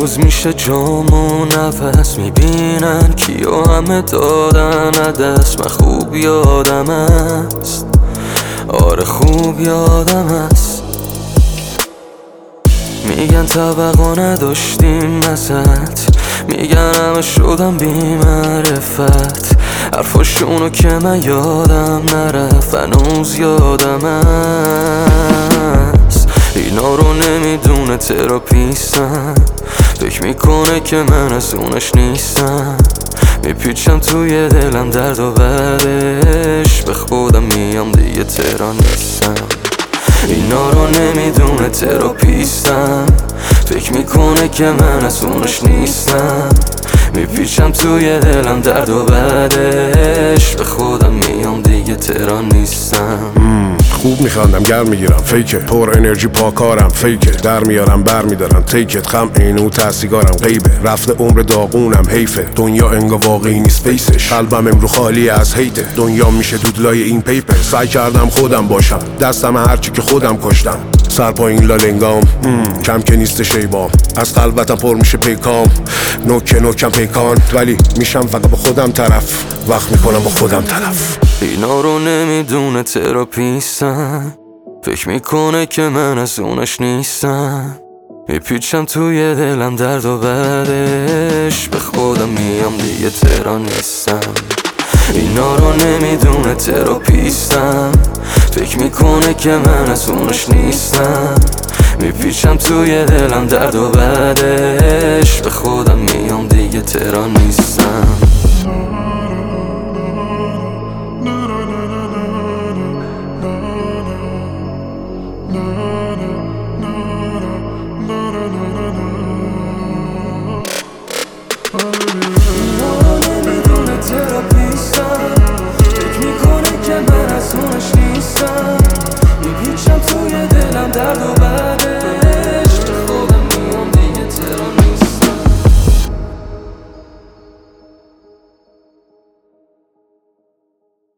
روز میشه جامو نفس میبینن کیو همه دادن دست. من خوب یادم است، آره خوب یادم است. میگن طبقا نداشتیم وسط، میگن همه شدم بی معرفت. حرفاشونو که من یادم نرفت هنوز یادم است. اینا رو نمیدونه تراپیستم، فکر میکنه که من از اونش نیستم. میپیچم توی دلم درد و بعدش به خودم میام دیگه تهران نیستم. اینا رو نمیدونه تراپیستم، فکر میکنه که من از اونش نیستم. میپیچم توی دلم درد و بعدش به خودم میام دیگه تهران نیستم. خوب میخواندم گرم میگیرم فیکه، پر انرژی پاکارم فیکه، در میارم بر میدارم تیکت. خم اینو تحصیگارم غیبه، رفته عمر داغونم حیفه. دنیا انگا واقعی نیست فیسش، قلبم امرو خالی از هیته. دنیا میشه دودلای این پیپر، سعی کردم خودم باشم، دستم هرچی که خودم کشتم. سر پایین لالنگام کم که نیست شیبام، از قلبتم پر میشه پیکام. نوکم پیکان، ولی میشم فقط با خودم طرف، وقت میکنم با خودم طرف. اینا رو نمیدونه تراپیستم، فکر میکنه که من از اونش نیستم. میپیچم توی دلم درد و بعدش به خودم میام دیگه تهران نیستم. اینا رو نمیدونه تراپیستم، فکر میکنه که من از اونش نیستم. میپیچم توی دلم درد و بعدش به خودم میام دیگه تهران نیستم.